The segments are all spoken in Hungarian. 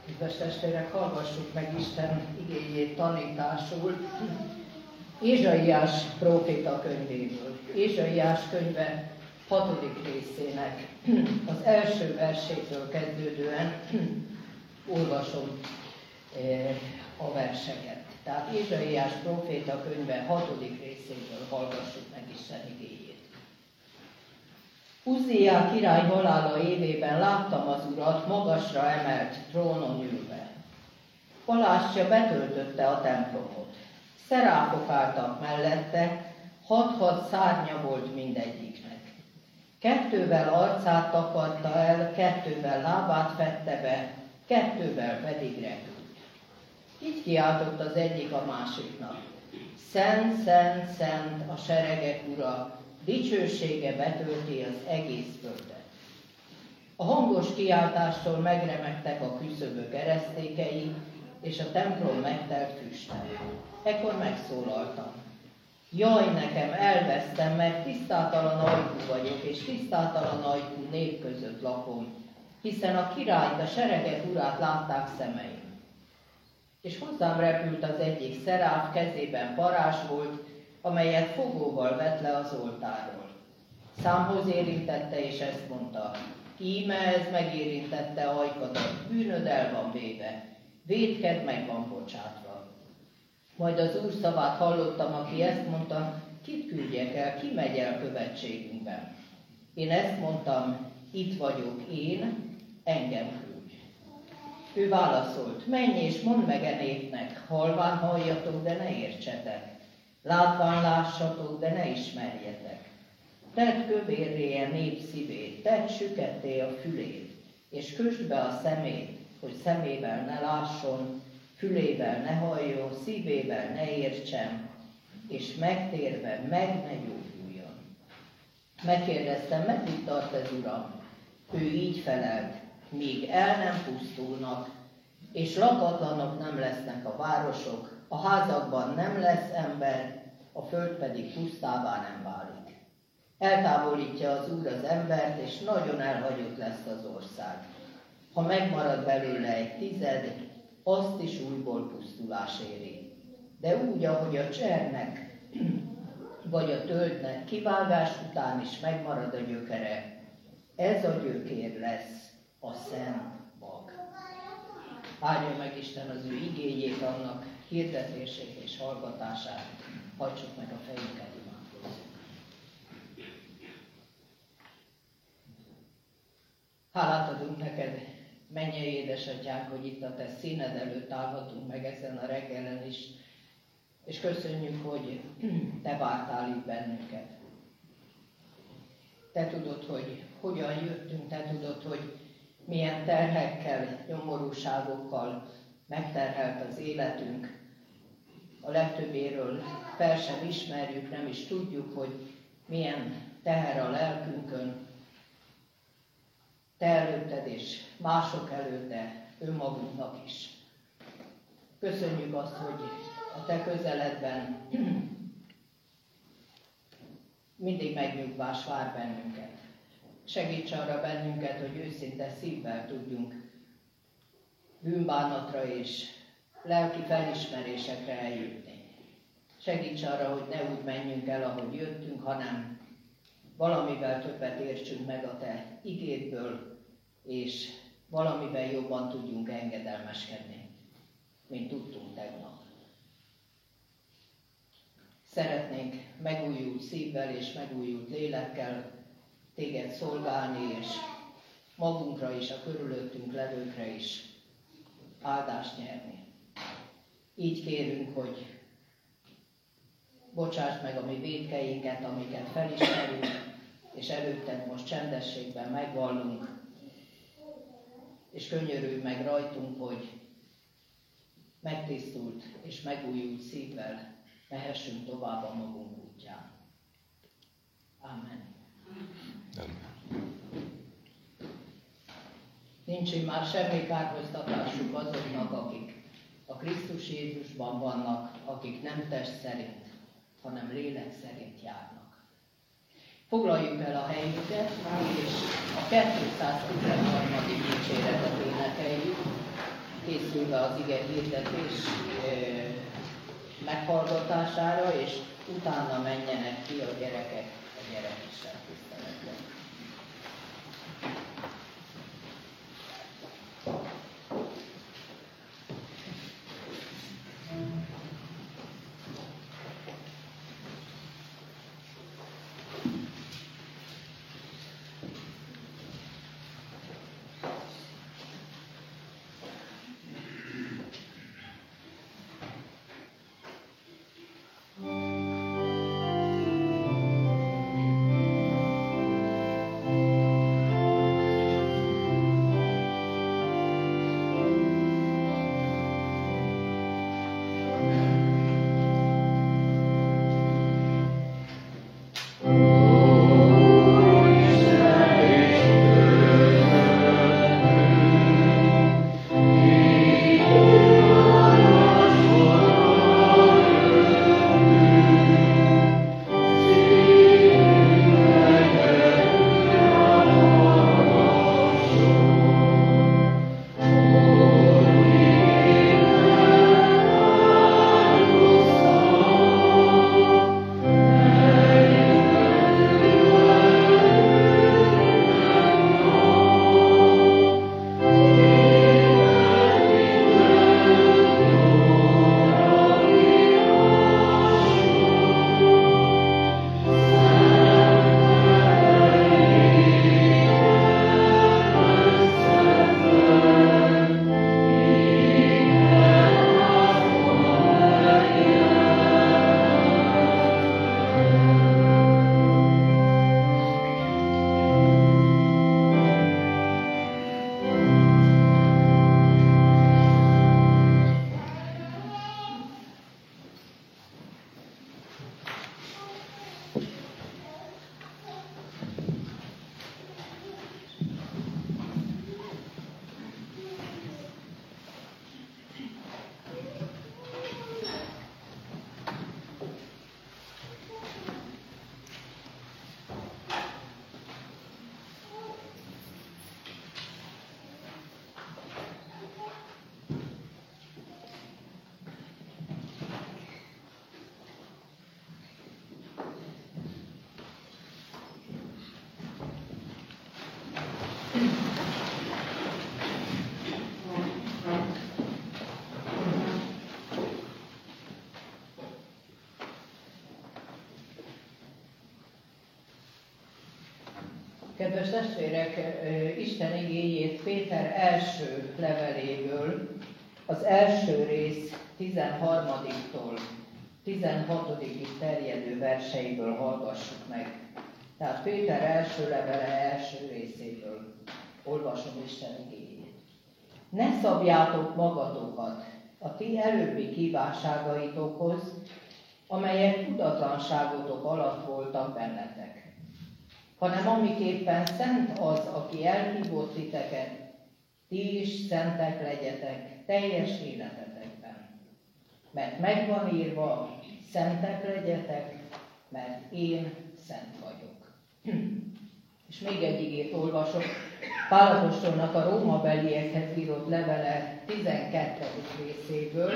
Kedves testvérek, hallgassuk meg Isten igéjét tanításul Ézsaiás próféta könyvéből. Ézsaiás könyve 6. részének az első versétől kezdődően olvasom a verseket. Tehát Ézsaiás próféta könyve 6. részétől hallgassuk meg Isten igéjét. Uzziá király halála évében láttam az Urat magasra emelt trónon ülve. Palástja betöltötte a templomot. Szeráfok álltak mellette, 6 szárnya volt mindegyiknek. 2 arcát takarta el, 2 lábát fette be, 2 pedig repült. Így kiáltott az egyik a másiknak: Szent, szent, szent a seregek Ura, dicsősége betölti az egész földet. A hangos kiáltástól megremegtek a küszöbök eresztékei, és a templom megtelt füsttel. Ekkor megszólaltam: Jaj, nekem, elvesztem, mert tisztátalan ajkú vagyok, és tisztátalan ajkú nép között lakom, hiszen a királyt, a seregek Urát látták szemeim. És hozzám repült az egyik szeráf, kezében parázs volt, amelyet fogóval vett le az oltárról. Számhoz érintette, és ezt mondta: Íme ez megérintette ajkadat, bűnöd el van véve, vétked meg van bocsátva. Majd az Úr szavát hallottam, aki ezt mondta: Kit küldjek el, ki megy el követségünkben? Én ezt mondtam: Itt vagyok én, engem küldj. Ő válaszolt: Menj és mondd meg e népnek, halván halljatok, de ne értsetek. Látván lássatok, de ne ismerjetek. Tedd kövérré a nép szívét, tedd süketté a fülét, és kösd be a szemét, hogy szemével ne lásson, fülével ne halljon, szívével ne értsen, és megtérve meg ne gyógyuljon. Megkérdeztem: meddig tart ez, Uram? Ő így felelt: míg el nem pusztulnak, és lakatlanok nem lesznek a városok, a házakban nem lesz ember, a föld pedig pusztává nem válik. Eltávolítja az Úr az embert, és nagyon elhagyott lesz az ország. Ha megmarad belőle egy 10, azt is újból pusztulás éri. De úgy, ahogy a csernek vagy a tölgynek kivágás után is megmarad a gyökere, ez a gyökér lesz a szent mag. Áldja meg Isten az ő igéjét, annak hirdetését és hallgatását. Hajtsuk meg a fejünket, imádkozzunk. Hálát adunk neked, mennyei édesatyánk, hogy itt a te színed előtt állhatunk meg ezen a reggelen is, és köszönjük, hogy te vártál itt bennünket. Te tudod, hogy hogyan jöttünk, te tudod, hogy milyen terhekkel, nyomorúságokkal megterhelt az életünk. A legtöbbéről fel sem ismerjük, nem is tudjuk, hogy milyen teher a lelkünkön. Te előtted és mások előtte, önmagunknak is. Köszönjük azt, hogy a te közeledben mindig megnyugvás vár bennünket. Segíts arra bennünket, hogy őszinte szívvel tudjunk bűnbánatra és lelki felismerésekre eljutni. Segíts arra, hogy ne úgy menjünk el, ahogy jöttünk, hanem valamivel többet értsünk meg a te igédből, és valamivel jobban tudjunk engedelmeskedni, mint tudtunk tegnap. Szeretnénk megújult szívvel és megújult lélekkel téged szolgálni, és magunkra és a körülöttünk levőkre is áldást nyerni. Így kérünk, hogy bocsásd meg a mi vétkeinket, amiket felismerünk, és előtted most csendességben megvallunk, és könyörülj meg rajtunk, hogy megtisztult és megújult szívvel mehessünk tovább a magunk útján. Amen. Nincs már semmi kárhoztatásuk azoknak, akik a Krisztus Jézusban vannak, akik nem test szerint, hanem lélek szerint járnak. Foglaljuk el a helyünket, és a 213. dicséretet énekeljük. az ige hirdetés meghallgatására, és utána menjenek ki a gyerekek a gyerekisten tiszteletre. Kedves testvérek, Isten igéjét Péter első leveléből, az első rész 13-tól 16-ig terjedő verseiből hallgassuk meg. Tehát Péter első levele első részéből olvasom Isten igéjét. Ne szabjátok magatokat a ti előbbi kívánságaitokhoz, amelyek tudatlanságotok alatt voltak bennetek, hanem amiképpen szent az, aki elhívott titeket, ti is szentek legyetek teljes életetekben. Mert megvan írva, szentek legyetek, mert én szent vagyok. És még egy igét olvasok, Pál apostolnak a rómabeliekhez írott levele 12. részéből,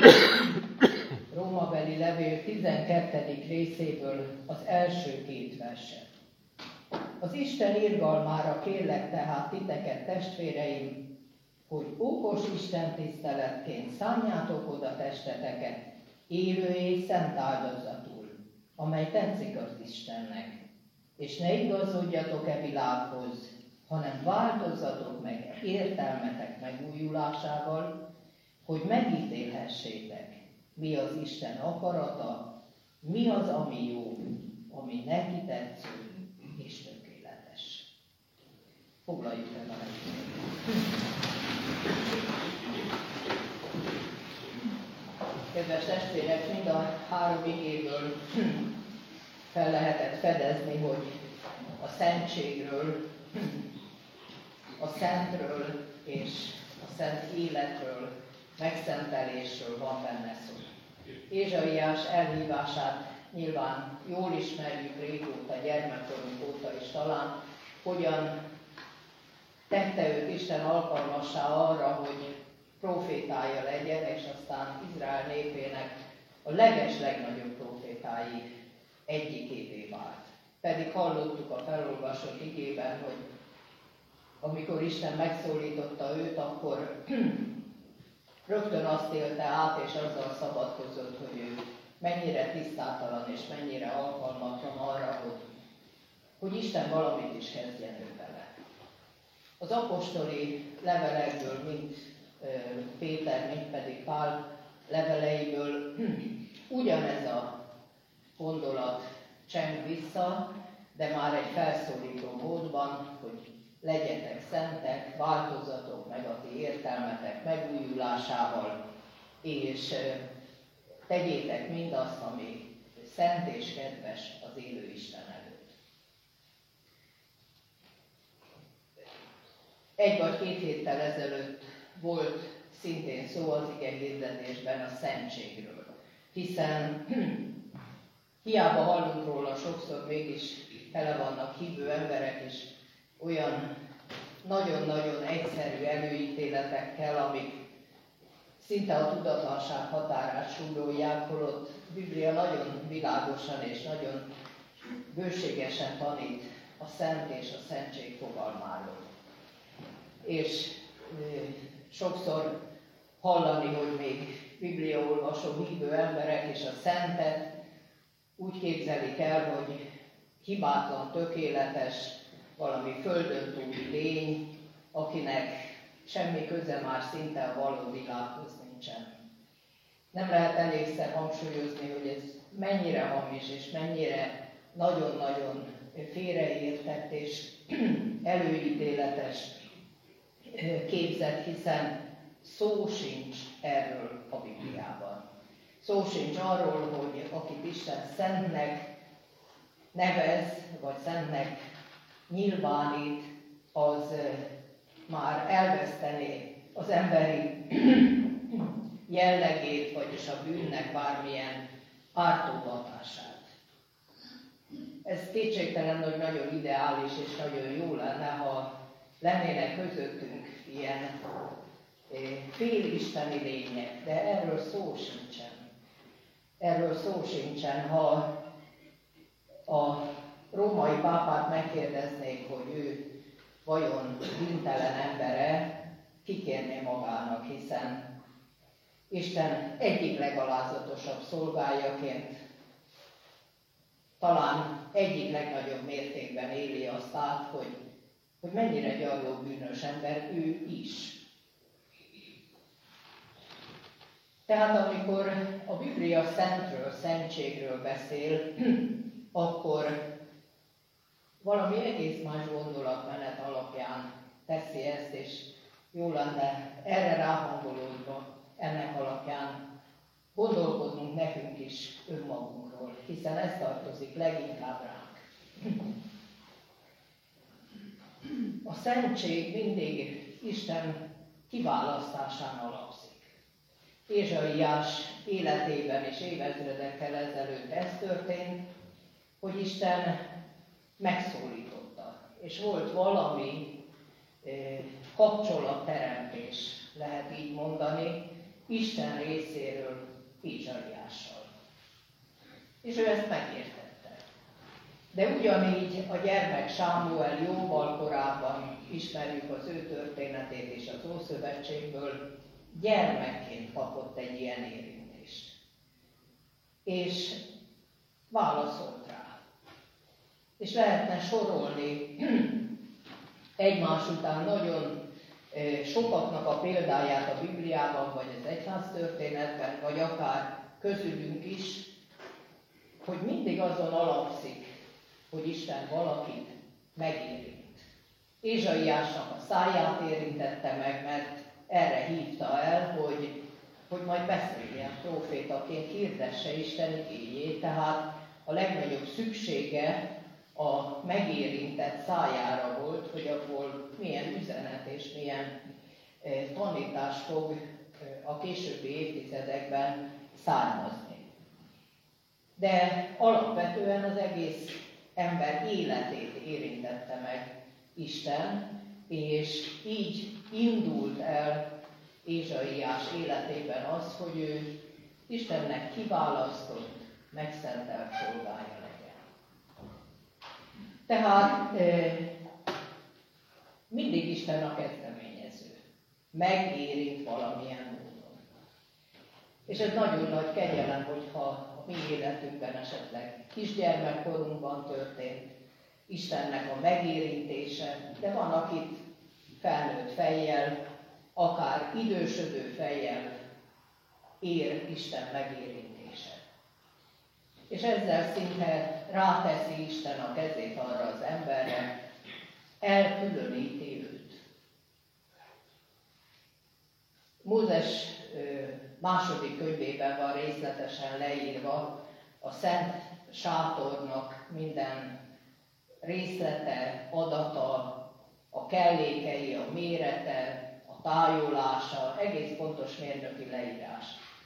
rómabeli levél 12. részéből az első két verset. Az Isten irgalmára kérlek tehát titeket, testvéreim, hogy okos Isten tiszteletként szánjátok oda testeteket, élő és szent áldozatul, amely tetszik az Istennek. És ne igazodjatok e világhoz, hanem változzatok meg értelmetek megújulásával, hogy megítélhessétek, mi az Isten akarata, mi az, ami jó, ami neki tetsző és tökéletes. Foglaljuk el a helyet. Kedves testvérek, mind a három igéből fel lehetett fedezni, hogy a szentségről, a szentről és a szent életről, megszentelésről van benne szó. Ézsaiás elhívását nyilván jól ismerjük régóta, gyermekkorunk óta is talán, hogyan tette őt Isten alkalmassá arra, hogy profétája legyen, és aztán Izrael népének a legnagyobb profétái egyikévé vált. Pedig hallottuk a felolvasott igében, hogy amikor Isten megszólította őt, akkor rögtön azt élte át, és azzal szabadkozott, hogy ő mennyire tisztátalan és mennyire alkalmatlan arra, hogy Isten valamit is kezdjen ő vele. Az apostoli levelekből, mint Péter, mint pedig Pál leveleiből ugyanez a gondolat cseng vissza, de már egy felszólító módban, hogy legyetek szentek, változzatok meg a ti értelmetek megújulásával, és tegyétek mindazt, ami szent és kedves az élő Isten előtt. 1 vagy 2 héttel ezelőtt volt szintén szó az ige hirdetésben a szentségről, hiszen hiába hallunk róla sokszor, mégis tele vannak hívő emberek, és olyan nagyon-nagyon egyszerű előítéletekkel, amik szinte a tudatlanság határát súrolják, holott a Biblia nagyon világosan és nagyon bőségesen tanít a szent és a szentség fogalmáról. És sokszor hallani, hogy még bibliaolvasó hívő emberek és a szentet úgy képzelik el, hogy hibátlan, tökéletes, valami földön túli lény, akinek semmi köze már szinte a való világhoz nincsen. Nem lehet elégszer hangsúlyozni, hogy ez mennyire hamis és mennyire nagyon-nagyon félreértett és előítéletes képzet, hiszen szó sincs erről a Bibliában. Szó sincs arról, hogy akit Isten szentnek nevez, vagy szentnek nyilvánít, az már elvesztené az emberi jellegét, vagyis a bűnnek bármilyen ártó hatását. Ez kétségtelen, hogy nagyon ideális és nagyon jó lenne, ha lennének közöttünk ilyen félisteni lények, de erről szó sincsen. Erről szó sincsen, ha a római pápát megkérdeznék, hogy ő vajon bűntelen embere, kikérné magának, hiszen Isten egyik legalázatosabb szolgájaként talán egyik legnagyobb mértékben éli azt át, hogy mennyire gyarló bűnös ember ő is. Tehát amikor a Biblia szentről, szentségről beszél, akkor valami egész más gondolatmenet alapján teszi ezt, és jó lenne erre ráhangolódva, ennek alapján gondolkodnunk nekünk is önmagunkról, hiszen ez tartozik leginkább ránk. A szentség mindig Isten kiválasztásán alapszik. Ézsaiás életében és évezredekkel ezelőtt ez történt, hogy Isten megszólította, és volt valami kapcsolatteremtés, lehet így mondani, Isten részéről Ézsaiással. És ő ezt megértette. De ugyanígy a gyermek Sámuel jóval korábban ismerjük az ő történetét és az Ószövetségből, gyermekként kapott egy ilyen érintést. És válaszolt rá. És lehetne sorolni egymás után nagyon sokaknak a példáját a Bibliában, vagy az egyháztörténetben, vagy akár közülünk is, hogy mindig azon alapszik, hogy Isten valakit megérint. Ézsaiásnak a száját érintette meg, mert erre hívta el, hogy majd beszéljen prófétaként, hirdesse Isten igéjét, tehát a legnagyobb szüksége a megérintett szájára volt, hogy abból milyen üzenet és milyen tanítás fog a későbbi évtizedekben származni. De alapvetően az egész ember életét érintette meg Isten, és így indult el Ézsaiás életében az, hogy ő Istennek kiválasztott, megszentelt szolgája legyen. Tehát mindig Isten a kezdeményező. Megérint valamilyen módon. És ez nagyon nagy kegyelem, hogyha a mi életünkben esetleg kisgyermekkorunkban történt Istennek a megérintése, de van, akit felnőtt fejjel, akár idősödő fejjel ér Isten megérintése. És ezzel szinte ráteszi Isten a kezét arra az emberre, elkülöníti őt. Mózes második könyvében van részletesen leírva a Szent Sátornak minden részlete, adata, a kellékei, a mérete, a tájolása, egész pontos mérnöki leírás.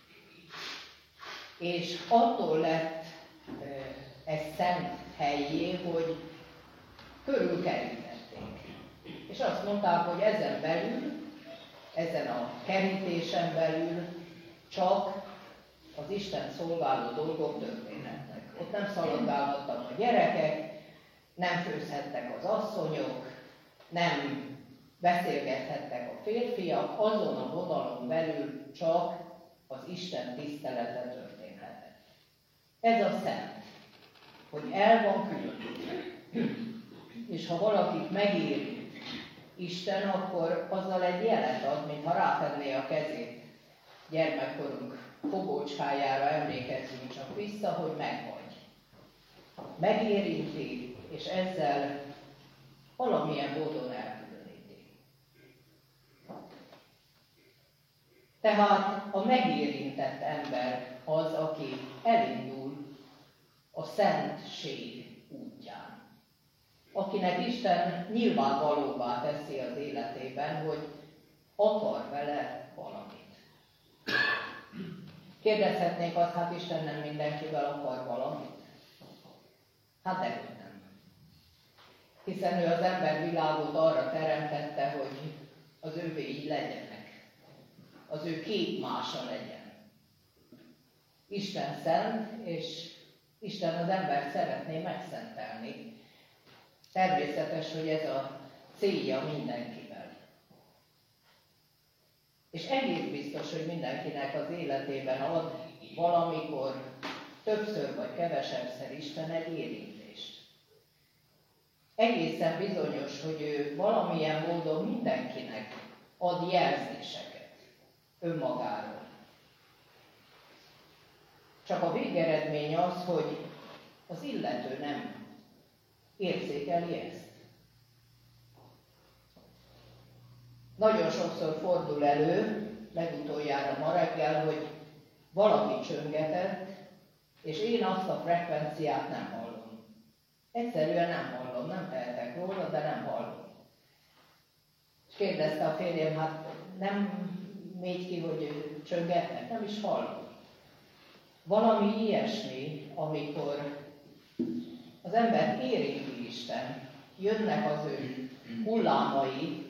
És attól lett ez szent hellyé, hogy körülkerítették. És azt mondták, hogy ezen belül, ezen a kerítésen belül csak az Isten szolgáló dolgok történhetnek. Ott nem szaladgálhattak a gyerekek, nem főzhettek az asszonyok, nem beszélgethettek a férfiak, azon a vonalon belül csak az Isten tisztelete történhetett. Ez a szent, hogy el van különítve. És ha valakit megérint Isten, akkor azzal egy jelet ad, mintha rátenné a kezét gyermekkorunk fogócskájára, emlékezzünk csak vissza, hogy megvagy. Megérinti, és ezzel valamilyen módon elkülöníti. Tehát a megérintett ember az, aki elindul a szentség útján. Akinek Isten nyilvánvalóvá teszi az életében, hogy akar vele valamit. Kérdezhetnénk azt, hát Isten nem mindenkivel akar valamit? Hát dehogy nem. Hiszen ő az embervilágot arra teremtette, hogy az övéi legyenek. Az ő képmása legyen. Isten szent, és Isten az embert szeretné megszentelni. Természetes, hogy ez a célja mindenkivel. És egész biztos, hogy mindenkinek az életében ad valamikor többször vagy kevesebbszer Isten egy érintést. Egészen bizonyos, hogy ő valamilyen módon mindenkinek ad jelzéseket önmagáról. Csak a végeredmény az, hogy az illető nem érzékeli ezt. Nagyon sokszor fordul elő, legutoljára ma reggel, hogy valaki csöngetett, és én azt a frekvenciát nem hallom. Egyszerűen nem hallom, nem tehetek róla, de nem hallom. És kérdezte a férjem, hát nem mégy ki, hogy csöngetnek, nem is hallom. Valami ilyesmi, amikor az ember érinti Isten, jönnek az ő hullámai,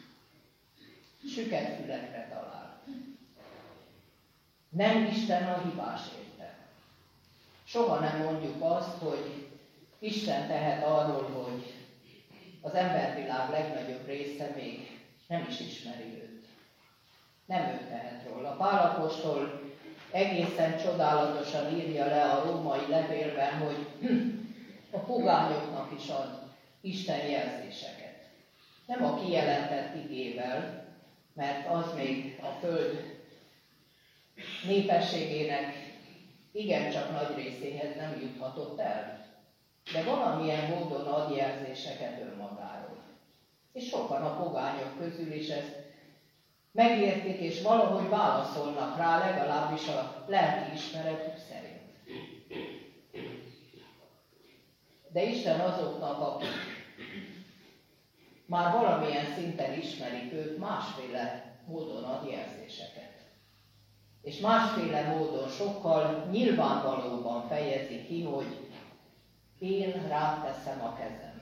süket fülekre talál. Nem Isten a hibás érte. Soha nem mondjuk azt, hogy Isten tehet arról, hogy az embervilág legnagyobb része még nem is ismeri őt. Nem ő tehet róla. Pál apostol egészen csodálatosan írja le a római levélben, hogy a pogányoknak is ad Isten jelzéseket. Nem a kijelentett igével, mert az még a föld népességének igencsak nagy részéhez nem juthatott el, de valamilyen módon ad jelzéseket önmagáról. És sokan a pogányok közül is ezt megértik, és valahogy válaszolnak rá, legalábbis a lelki ismeretük szerint. De Isten azoknak, akik már valamilyen szinten ismerik őt, másféle módon ad jelzéseket. És másféle módon sokkal nyilvánvalóban fejezi ki, hogy én ráteszem a kezem.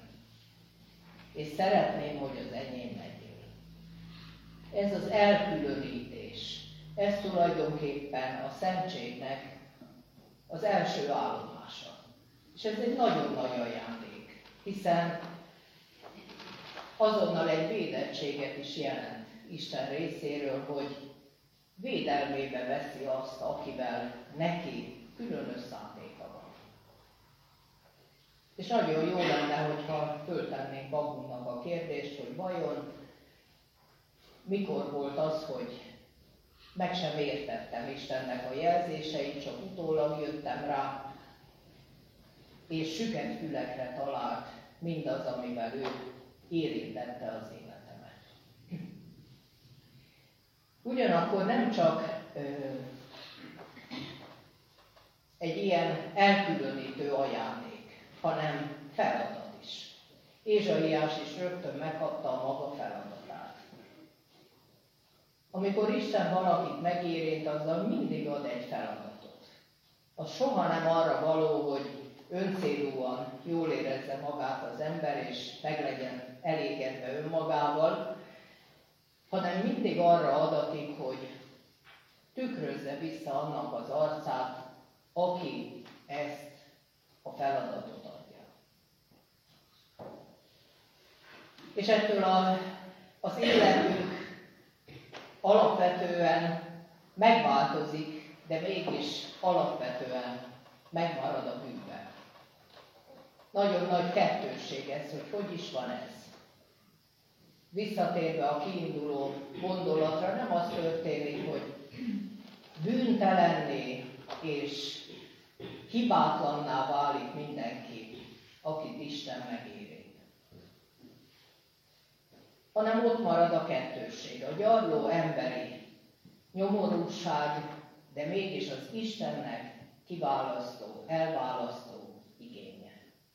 És szeretném, hogy az enyém legyél. Ez az elkülönítés. és ez tulajdonképpen a szentségnek az első állomása. És ez egy nagyon nagy ajándék, hiszen azonnal egy védettséget is jelent Isten részéről, hogy védelmébe veszi azt, akivel neki különös szándéka van. És nagyon jó lenne, hogyha föltennénk magunknak a kérdést, hogy vajon mikor volt az, hogy meg sem értettem Istennek a jelzéseit, csak utólag jöttem rá, és süket fülekre talált mindaz, amivel ő érintette az életemet. Ugyanakkor nem csak egy ilyen elkülönítő ajándék, hanem feladat is. Ézsaiás is rögtön megkapta a maga feladatát. Amikor Isten valakit megérint, azzal mindig ad egy feladatot. Az soha nem arra való, hogy öncélúan jól érezze magát az ember, és meg legyen elégedve önmagával, hanem mindig arra adatik, hogy tükrözze vissza annak az arcát, aki ezt a feladatot adja. És ettől az életünk alapvetően megváltozik, de mégis alapvetően megmarad a bűnben. Nagyon nagy kettősség ez, hogy is van ez. Visszatérve a kiinduló gondolatra, nem az történik, hogy bűntelenné és hibátlanná válik mindenki, akit Isten megérint. Hanem ott marad a kettősség, a gyarló emberi nyomorúság, de mégis az Istennek kiválasztó, elválasztó igénye.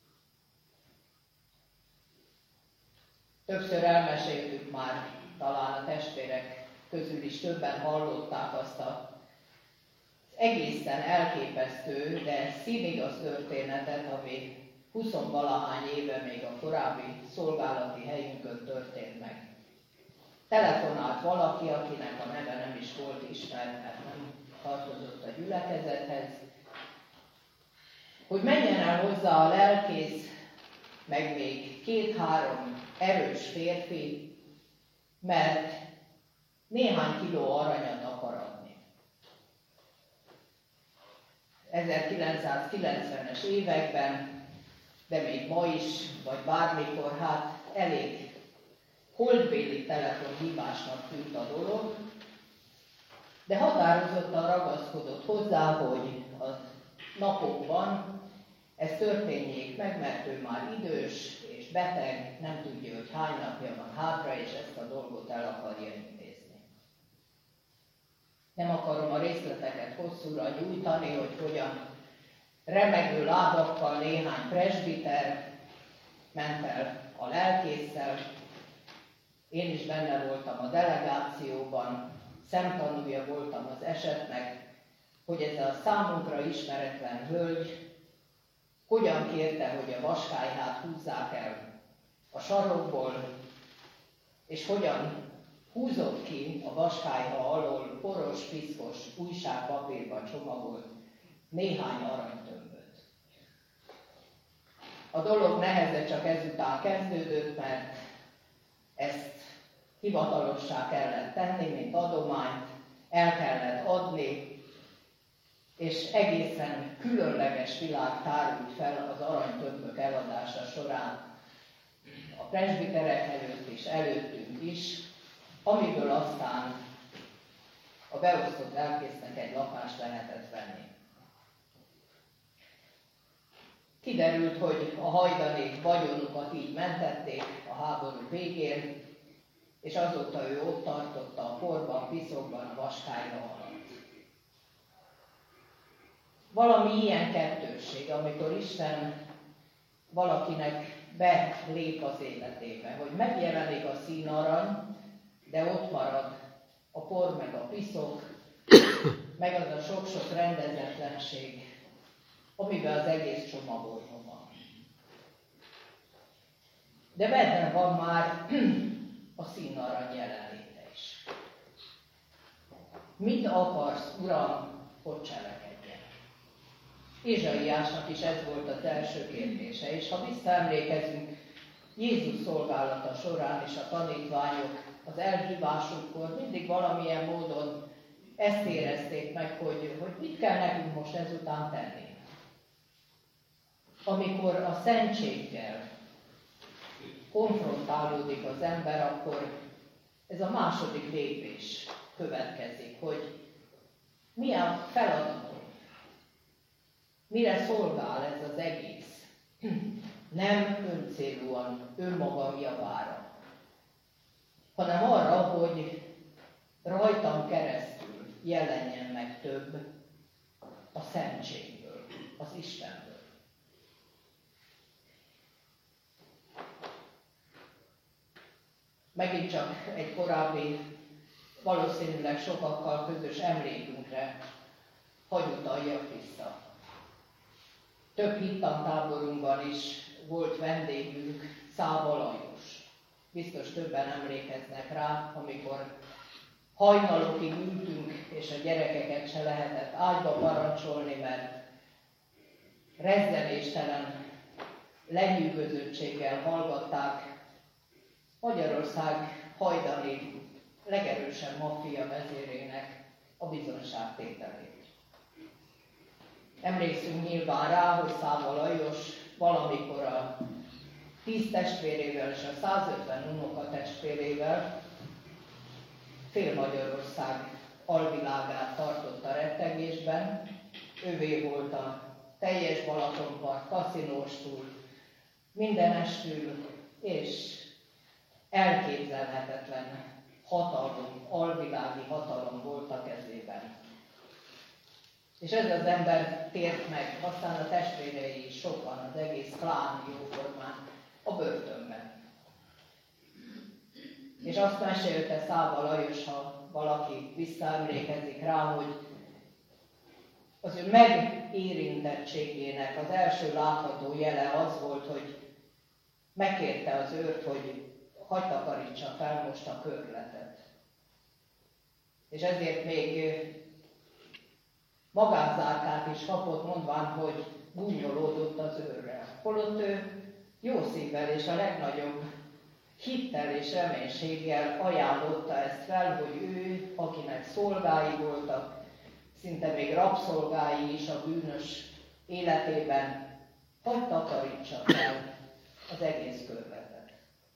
Többször elmeséltük már, talán a testvérek közül is többen hallották azt az egészen elképesztő, de színigaz történetet, ami 20-valahány éve még a korábbi szolgálati helyünkön történt meg. Telefonált valaki, akinek a neve nem is volt ismert, mert nem tartozott a gyülekezethez, hogy menjen el hozzá a lelkész, meg még 2-3 erős férfi, mert néhány kiló aranyat akar adni. 1990-es években, de még ma is, vagy bármikor, hát elég holdbéli telefonhívásnak tűnt a dolog, de határozottan ragaszkodott hozzá, hogy a napokban ez történjék meg, mert ő már idős és beteg, nem tudja, hogy hány napja van hátra, és ezt a dolgot el akarja intézni. Nem akarom a részleteket hosszúra nyújtani, hogy hogyan remegő lábakkal néhány presbiter ment el a lelkésszel. Én is benne voltam a delegációban, szemtanúja voltam az esetnek, hogy ez a számunkra ismeretlen hölgy hogyan kérte, hogy a vaskályhát húzzák el a sarokból, és hogyan húzott ki a vaskályha alól poros, piszkos újságpapírba csomagolt néhány aranytömböt. A dolog neheze csak ezután kezdődött, mert ezt hivatalossá kellett tenni, mint adományt, el kellett adni, és egészen különleges világ tárult fel az aranytömbök eladása során a presbiterek előtt és előttünk is, amiből aztán a beosztott lelkésznek egy lakást lehetett venni. Kiderült, hogy a hajdani vagyonukat így mentették a háború végén, és azóta ő ott tartotta a porban, piszokban, a vaskályra alatt. Valami ilyen kettősség, amikor Isten valakinek belép az életébe, hogy megjelenik a színarany, de ott marad a por, meg a piszok, meg az a sok-sok rendezetlenség, amiben az egész csomagolva van. De benne van már a színarany jelenléte is. mit akarsz, Uram, hogy cselekedjen? Ézsaiásnak is ez volt az első kérdése, és ha visszaemlékezünk Jézus szolgálata során és a tanítványok az elhívásukkor mindig valamilyen módon ezt érezték meg, hogy mit kell nekünk most ezután tenni. Amikor a szentséggel konfrontálódik az ember, akkor ez a második lépés következik, hogy mi a feladatom, mire szolgál ez az egész. Nem öncélúan, önmagam javára, hanem arra, hogy rajtam keresztül jelenjen meg több a szentségből, az Istenből. Megint csak egy korábbi, valószínűleg sokakkal közös emlékünkre hagy utaljak vissza. Több hittantáborunkban is volt vendégünk, Száva Lajos. Biztos többen emlékeznek rá, amikor hajnalokig ültünk, és a gyerekeket se lehetett ágyba parancsolni, mert rezzenéstelen lenyűgözöttséggel hallgatták Magyarország hajdani legerősebb maffia vezérének a bizonságtételét. Emlékszünk nyilván rá, hogy Száva Lajos valamikor a 10 testvérével és a 150 unokatestvérével fél Magyarország alvilágát tartotta rettegésben. Ővé volt a teljes Balatonpart, kaszinóstól, mindenestül, és elképzelhetetlen hatalom, alvilági hatalom volt a kezében. És ez az ember tért meg, aztán a testvérei is sokan, az egész klán jóformán a börtönben. És azt mesélte Száva Lajos, ha valaki visszaemlékezik rá, hogy az ő megérintettségének az első látható jele az volt, hogy megkérte az őrt, hogy hadd takarítsa fel most a körletet. És ezért még magázzárkát is kapott, mondván, hogy gúnyolódott az őrrel. Holott ő jó szívvel és a legnagyobb hittel és reménységgel ajánlotta ezt fel, hogy ő, akinek szolgái voltak, szinte még rabszolgái is a bűnös életében, hadd takarítsa fel az egész körletet.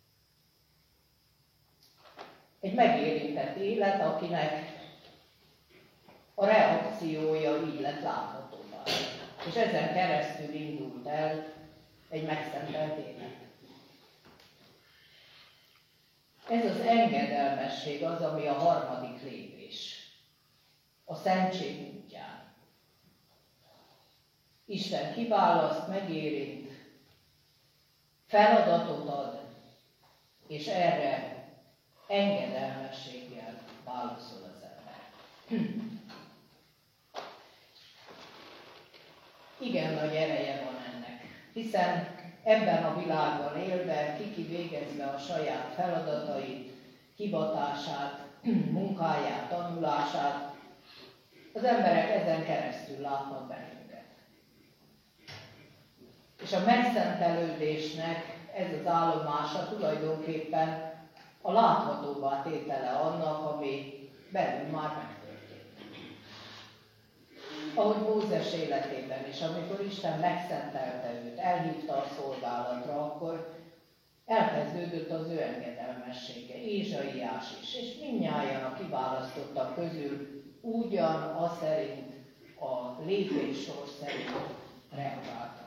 Egy megérintett élet, akinek a reakciója így lett láthatóvá. És ezen keresztül indult el egy megszentelt élet. Ez az engedelmesség az, ami a harmadik lépés. A szentség útján. Isten kiválaszt, megérint, feladatot ad, és erre engedelmességgel válaszol az ember. Igen nagy ereje van ennek, hiszen ebben a világban élve, végezve a saját feladatait, hivatását, munkáját, tanulását, az emberek ezen keresztül látnak bennünket. És a megszentelődésnek ez az állomása tulajdonképpen a láthatóvá tétele annak, ami belül már megtörtént. Ahogy Mózes életében is, amikor Isten megszentelte őt, elhívta a szolgálatra, akkor elkezdődött az ő engedelmessége, Ézsaiás is, és mindnyájan a kiválasztottak közül ugyan az szerint, a lépéssor szerint reagáltak.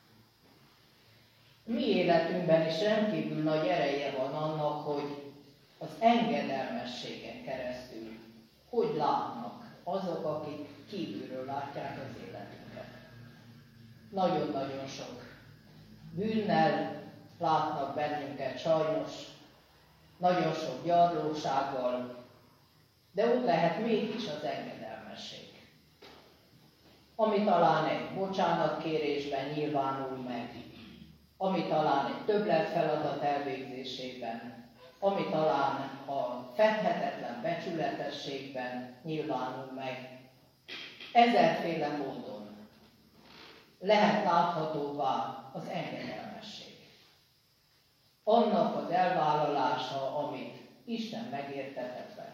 Mi életünkben is rendkívül nagy ereje van annak, hogy az engedelmességen keresztül hogy látnak azok, akik kívülről látják az életünket. Nagyon-nagyon sok bűnnel látnak bennünket sajnos, nagyon sok gyarlósággal, de ott lehet mégis az engedelmesség, ami talán egy bocsánatkérésben nyilvánul meg, ami talán egy többletfeladat elvégzésében, ami talán a fedhetetlen becsületességben nyilvánul meg. Ezerféle módon lehet láthatóvá az engedelmesség. Annak az elvállalása, amit Isten megértetett velünk.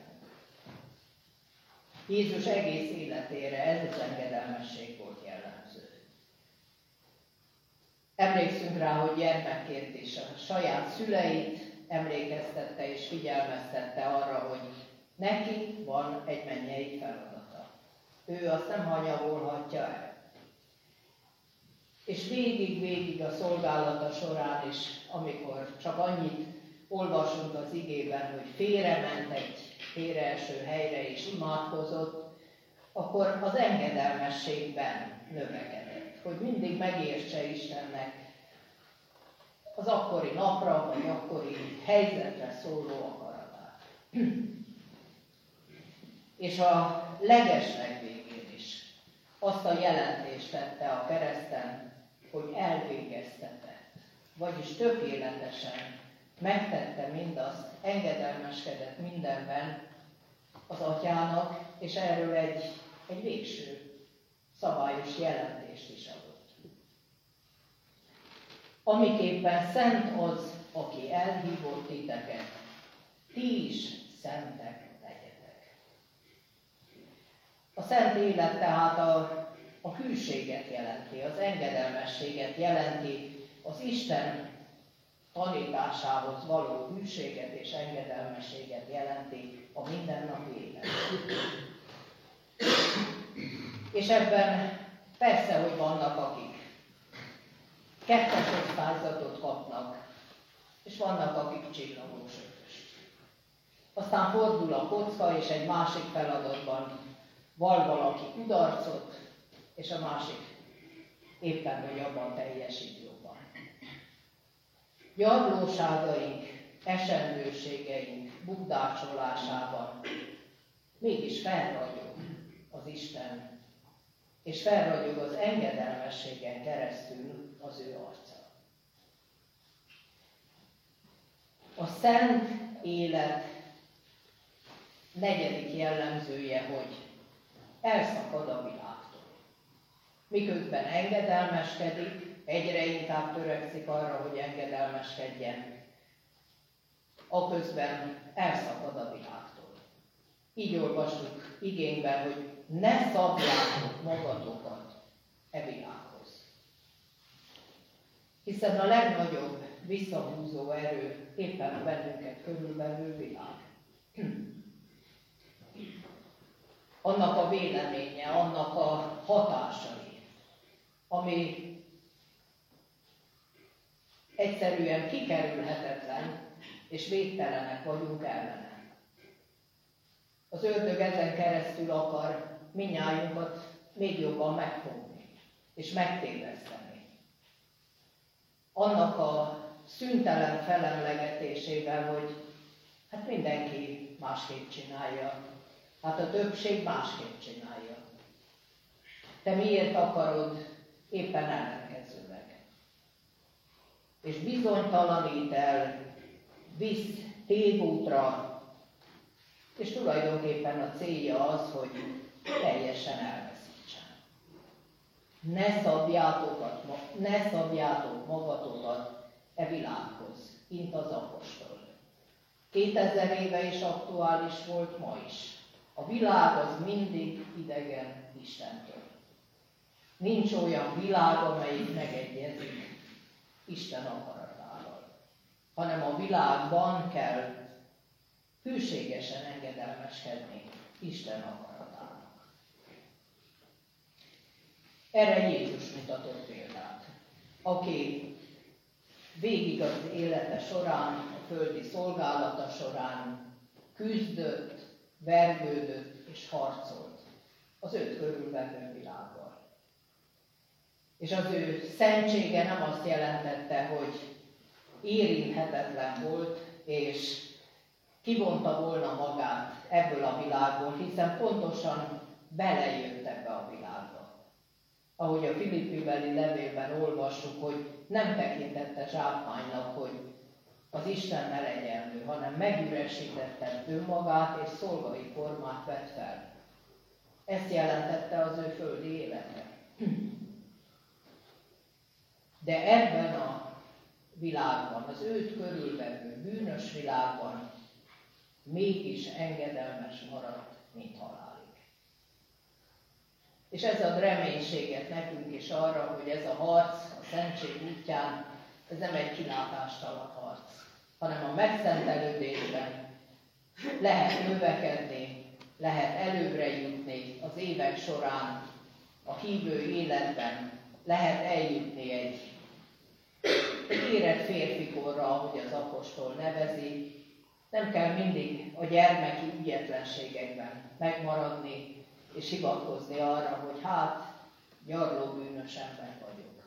Jézus egész életére ez az engedelmesség volt jellemző. Emlékszünk rá, hogy gyermekként is a saját szüleit emlékeztette és figyelmeztette arra, hogy neki van egy mennyei feladata. Ő azt nem hanyagolhatja el. És végig a szolgálata során is, amikor csak annyit olvasunk az igében, hogy félrement egy félreeső helyre és imádkozott, akkor az engedelmességben növekedett, hogy mindig megértse Istennek az akkori napra, vagy akkori helyzetre szóló akaratát. És a legeslegvégén is azt a jelentést tette a kereszten, hogy elvégeztetett, vagyis tökéletesen megtette mindazt, engedelmeskedett mindenben az Atyának, és erről egy végső szabályos jelentést is adott. Amiképpen szent az, aki elhívott titeket, ti is szentek legyetek. A szent élet tehát a hűséget jelenti, az engedelmességet jelenti, az Isten tanításához való hűséget és engedelmességet jelenti a mindennapi élet. És ebben persze, hogy vannak, akik kettes osztályzatot kapnak, és vannak, akik csillagos ötöst. Aztán fordul a kocka, és egy másik feladatban val valaki kudarcot, és a másik éppen, hogy abban teljesít jobban. Gyarlóságaink, esendőségeink bukdácsolásában mégis felragyog az Isten, és felragyog az engedelmességen keresztül az ő arca. A szent élet negyedik jellemzője, hogy elszakad a világtól. Miközben engedelmeskedik, egyre inkább törekszik arra, hogy engedelmeskedjen, aközben elszakad a világtól. Így olvastuk igényben, hogy ne szabjátok magatokat e világhoz. Hiszen a legnagyobb visszahúzó erő éppen a bennünket körülvevő világ. Annak a véleménye, annak a hatásai, ami egyszerűen kikerülhetetlen, és végtelenek vagyunk ellene. Az ördög ezen keresztül akar mindnyájunkat még jobban megfogni, és megtéveszteni. Annak a szüntelen felemlegetésével, hogy hát mindenki másképp csinálja, hát a többség másképp csinálja. Te miért akarod éppen ellenkezőleg? És bizonytalanít el, visz tévútra, és tulajdonképpen a célja az, hogy teljesen elveszítsen. Ne szabjátok magatokat e világhoz, mint az apostol. 2000 éve is aktuális volt, ma is. A világ az mindig idegen Istentől. Nincs olyan világ, amelyik megegyezik Isten akaratával, hanem a világban kell hűségesen engedelmeskedni Isten akaratának. Erre Jézus mutatott példát, aki végig az élete során, a földi szolgálata során küzdött, vergődött és harcolt az őt körülvevő világgal. És az ő szentsége nem azt jelentette, hogy érinthetetlen volt, és kivonta volna magát ebből a világból, hiszen pontosan belejött ebbe a világba. Ahogy a Filippibeli levélben olvassuk, hogy nem tekintette zsákmánynak, hogy az Isten ne legyenlő, hanem megüresítette önmagát és szolgai formát vett fel. Ezt jelentette az ő földi élete. De ebben a világban, az őt körülvevő bűnös világban mégis engedelmes maradt, mint halálig. És ez ad reménységet nekünk is arra, hogy ez a harc a szentség útján, ez nem egy kilátástalan harc, hanem a megszentelődésben lehet növekedni, lehet előbbre jutni az évek során, a hívő életben, lehet eljutni egy érett férfikorra, ahogy az apostol nevezi. Nem kell mindig a gyermeki ügyetlenségekben megmaradni, és hivatkozni arra, hogy hát, gyarló bűnös ember vagyok.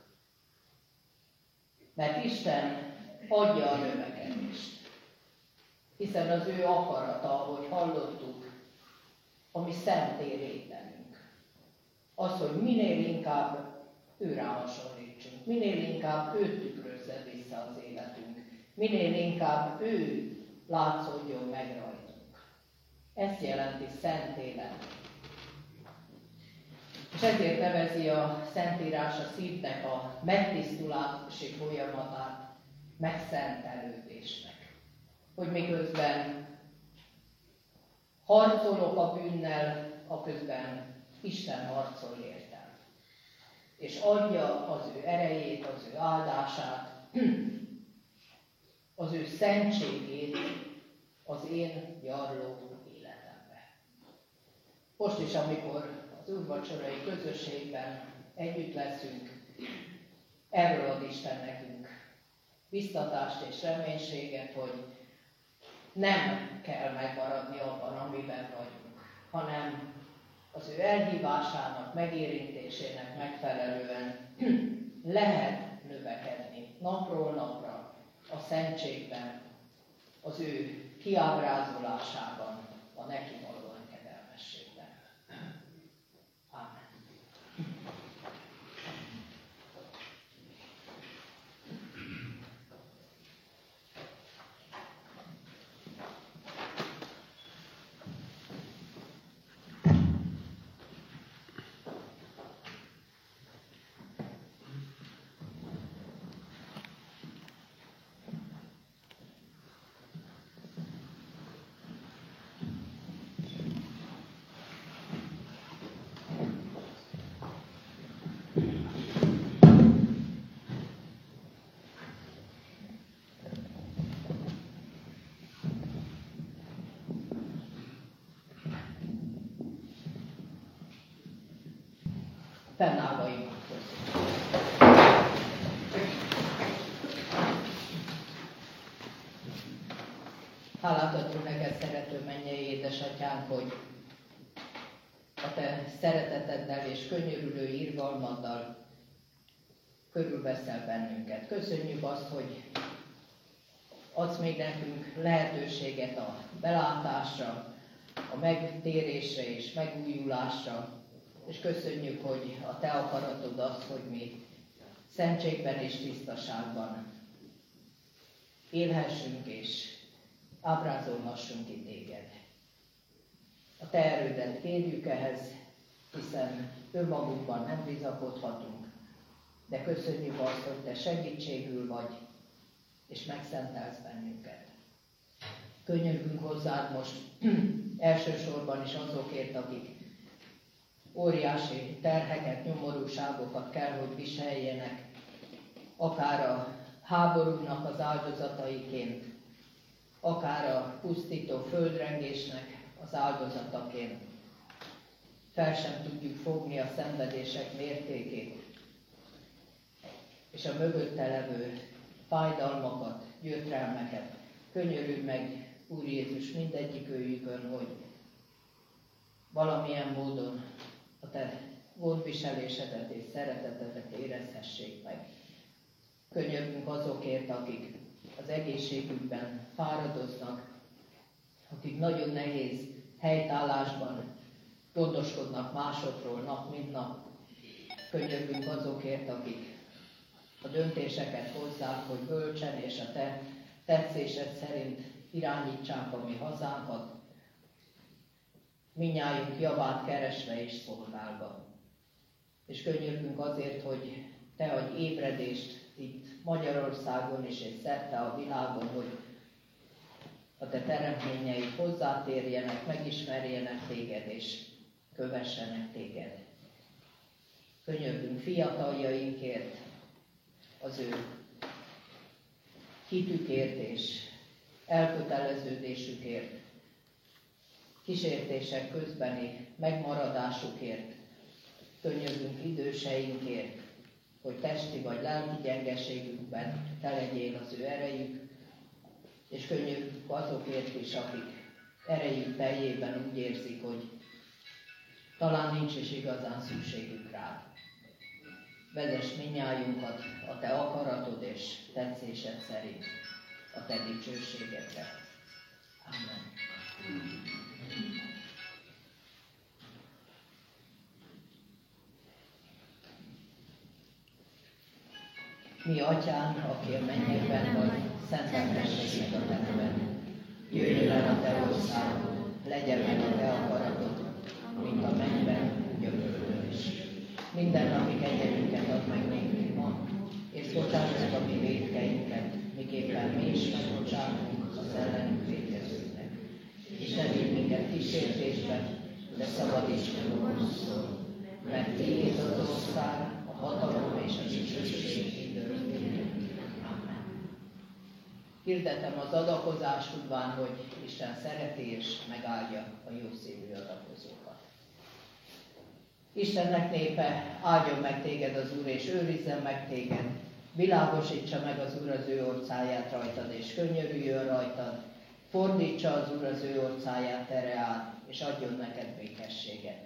Mert Isten adja a növekedést. Hiszen az ő akarata, ahogy hallottuk, ami szenté rétenünk. Az, hogy minél inkább őrá hasonlítsunk, minél inkább őt tükrözze vissza az életünk, minél inkább ő látszódjon meg rajtunk. Ezt jelenti szenté lenni. És ezért nevezi a Szentírás a szívnek a megtisztulási folyamatát megszentelődésnek. Hogy miközben harcolok a bűnnel, aközben Isten harcol értem. És adja az ő erejét, az ő áldását, az ő szentségét az én gyarló életembe. Most is, amikor az úrvacsorai közösségben együtt leszünk, erről ad Isten nekünk biztatást és reménységet, hogy nem kell megmaradni abban, amiben vagyunk, hanem az ő elhívásának, megérintésének megfelelően lehet növekedni napról napra a szentségben, az ő kiábrázolásában, a neki való engedelmességben. Ámen. Fennállva imádkozzunk. Hálát adunk neked, szerető mennyei édesatyánk, hogy a te szereteteddel és könyörülő irgalmaddal körülveszel bennünket. Köszönjük azt, hogy adsz még nekünk lehetőséget a belátásra, a megtérésre és megújulásra, és köszönjük, hogy a te akaratod az, hogy mi szentségben és tisztaságban élhessünk és ábrázolhassunk ki téged. A te erődet kérjük ehhez, hiszen önmagunkban nem bizakodhatunk, de köszönjük azt, hogy te segítségül vagy, és megszentelsz bennünket. Könyörgünk hozzád most elsősorban is azokért, akik óriási terheket, nyomorúságokat kell, hogy viseljenek, akár a háborúnak az áldozataiként, akár a pusztító földrengésnek az áldozataként. Fel sem tudjuk fogni a szenvedések mértékét, és a mögötte levő fájdalmakat, gyötrelmeket. Könyörülj meg, Úr Jézus, mindegyik őjükön, hogy valamilyen módon a te gondviselésedet és szeretetedet érezhessék meg. Könyörgünk azokért, akik az egészségükben fáradoznak, akik nagyon nehéz helytállásban gondoskodnak másokról nap mint nap. Könyörgünk azokért, akik a döntéseket hozzák, hogy bölcsen és a te tetszésed szerint irányítsák a mi hazánkat, mindnyájunk javát keresve és szolgálva. És könyörgünk azért, hogy Te adj ébredést itt Magyarországon és szerte a világon, hogy a Te teremtményeid hozzátérjenek, megismerjenek Téged és kövessenek Téged. Könyörgünk fiataljainkért, az ő hitükért és elköteleződésükért, kísértések közbeni megmaradásukért, könyörgünk időseinkért, hogy testi vagy lelki gyengeségükben te legyél az ő erejük, és könyörgünk azokért is, akik erejük teljében úgy érzik, hogy talán nincs is igazán szükségük rád. Vezess mindnyájunkat a Te akaratod és tetszésed szerint a Te dicsőségedre. Amen. Mi Atyánk, aki a mennyekben vagy, szenteltessék a Te neved. Jöjjön el a Te országod, legyen meg a Te akaratod, mint a mennyben, úgy a földön is. Mindennapi kenyerünket add meg nékünk ma, és bocsáss meg a mi vétkeinket, miképpen mi is megbocsátunk az ellenünk vétkezőknek. És ne vigy minket kísértésbe, de szabadíts meg a gonosztól, mert Tiéd az ország, a hatalom és a dicsőség mindörökké. Amen. Hirdetem az adakozást, tudván, hogy Isten szereti és megáldja a jószívű adakozókat. Istennek népe, áldjon meg téged az Úr, és őrizzen meg téged. Világosítsa meg az Úr az ő orcáját rajtad, és könyörüljön rajtad. Fordítsa az Úr az ő orcáját erre át, és adjon neked békességet.